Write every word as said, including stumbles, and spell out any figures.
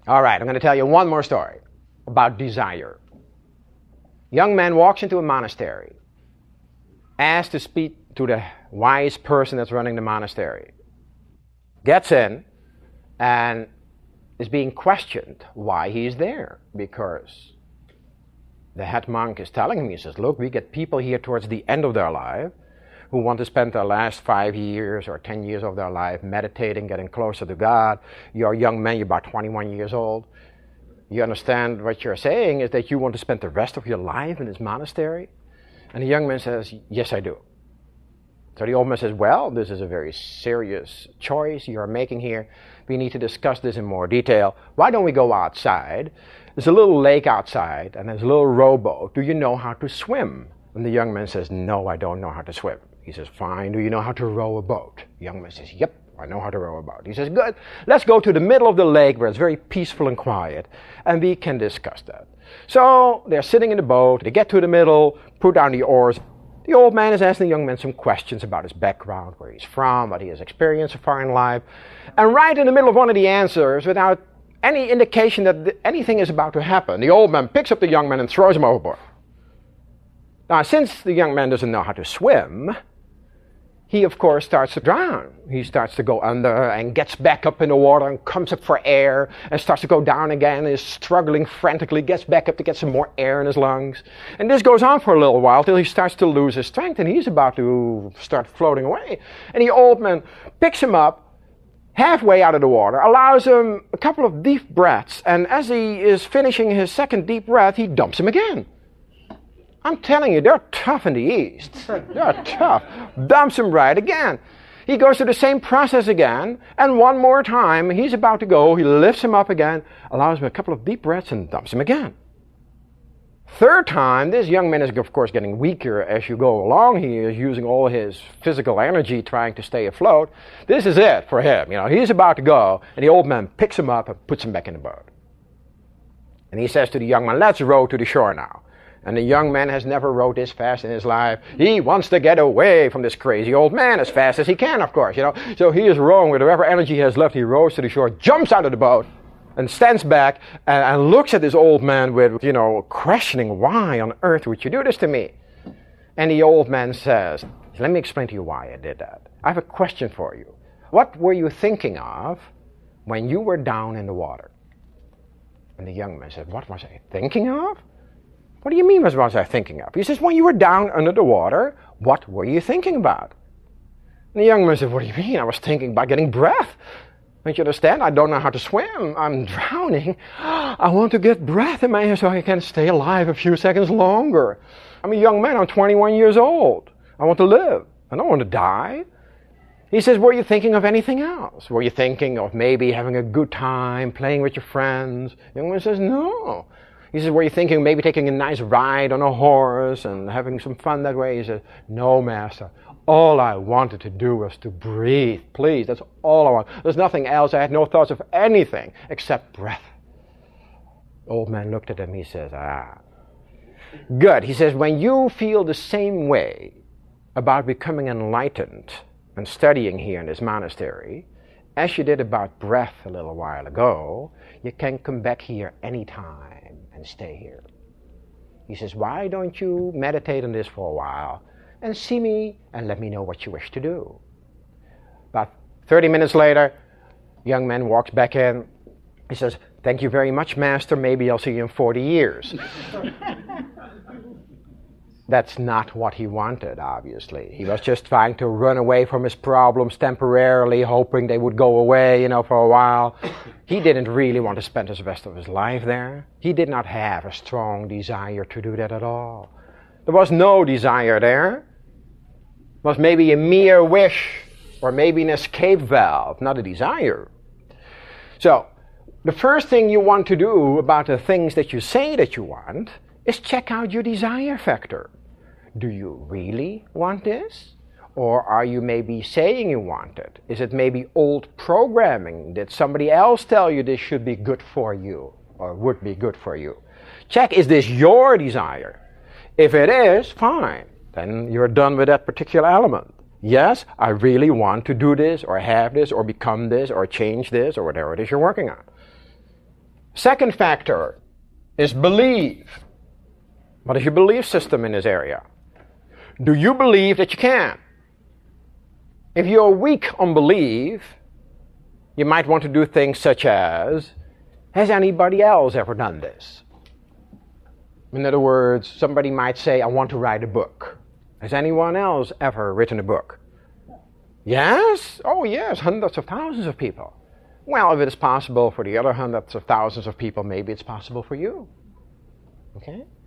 All right, I'm going to tell you one more story about desire. Young man walks into a monastery, asks to speak to the wise person that's running the monastery, gets in, and is being questioned why he's there, because the head monk is telling him, he says, look, we get people here towards the end of their life who want to spend their last five years or ten years of their life meditating, getting closer to God. You're a young man, you're about twenty-one years old. You understand what you're saying is that you want to spend the rest of your life in this monastery? And the young man says, yes, I do. So the old man says, well, this is a very serious choice you're making here. We need to discuss this in more detail. Why don't we go outside? There's a little lake outside, and there's a little rowboat. Do you know how to swim? And the young man says, no, I don't know how to swim. He says, fine. Do you know how to row a boat? The young man says, yep, I know how to row a boat. He says, good. Let's go to the middle of the lake where it's very peaceful and quiet, and we can discuss that. So they're sitting in the boat. They get to the middle, put down the oars. The old man is asking the young man some questions about his background, where he's from, what he has experienced so far in life. And right in the middle of one of the answers, without any indication that th- anything is about to happen, the old man picks up the young man and throws him overboard. Now, since the young man doesn't know how to swim, he, of course, starts to drown. He starts to go under and gets back up in the water and comes up for air and starts to go down again and is struggling frantically, gets back up to get some more air in his lungs. And this goes on for a little while till he starts to lose his strength and he's about to start floating away. And the old man picks him up halfway out of the water, allows him a couple of deep breaths, and as he is finishing his second deep breath, he dumps him again. I'm telling you, they're tough in the East. They're tough. Dumps him right again. He goes through the same process again, and one more time, he's about to go, he lifts him up again, allows him a couple of deep breaths, and dumps him again. Third time, this young man is, of course, getting weaker as you go along. He is using all his physical energy trying to stay afloat. This is it for him. You know, he's about to go, and the old man picks him up and puts him back in the boat. And he says to the young man, let's row to the shore now. And the young man has never rowed this fast in his life. He wants to get away from this crazy old man as fast as he can, of course, you know. So he is rowing with whatever energy he has left. He rows to the shore, jumps out of the boat, and stands back and, and looks at this old man with, you know, questioning, why on earth would you do this to me? And the old man says, let me explain to you why I did that. I have a question for you. What were you thinking of when you were down in the water? And the young man said, what was I thinking of? What do you mean, what was I thinking of? He says, when you were down under the water, what were you thinking about? And the young man said, what do you mean? I was thinking about getting breath. Don't you understand? I don't know how to swim. I'm drowning. I want to get breath in my air so I can stay alive a few seconds longer. I'm a young man. I'm twenty-one years old. I want to live. I don't want to die. He says, were you thinking of anything else? Were you thinking of maybe having a good time, playing with your friends? The young man says, no. He says, were you thinking of maybe taking a nice ride on a horse and having some fun that way? He says, no, master. All I wanted to do was to breathe. Please, that's all I want. There's nothing else. I had no thoughts of anything except breath. The old man looked at him. He says, ah. Good. He says, when you feel the same way about becoming enlightened and studying here in this monastery, as you did about breath a little while ago, you can come back here anytime and stay here. He says, why don't you meditate on this for a while and see me and let me know what you wish to do? About thirty minutes later, young man walks back in. He says, thank you very much, master. Maybe I'll see you in forty years. That's not what he wanted, obviously. He was just trying to run away from his problems temporarily, hoping they would go away, you know, for a while. He didn't really want to spend the rest of his life there. He did not have a strong desire to do that at all. There was no desire there. It was maybe a mere wish, or maybe an escape valve, not a desire. So, the first thing you want to do about the things that you say that you want is check out your desire factor. Do you really want this? Or are you maybe saying you want it? Is it maybe old programming? Did somebody else tell you this should be good for you or would be good for you? Check, is this your desire? If it is, fine. Then you're done with that particular element. Yes, I really want to do this or have this or become this or change this or whatever it is you're working on. Second factor is believe. What is your belief system in this area? Do you believe that you can? If you're weak on belief, you might want to do things such as, has anybody else ever done this? In other words, somebody might say, I want to write a book. Has anyone else ever written a book? Yes? Oh yes, hundreds of thousands of people. Well, if it is possible for the other hundreds of thousands of people, maybe it's possible for you. Okay?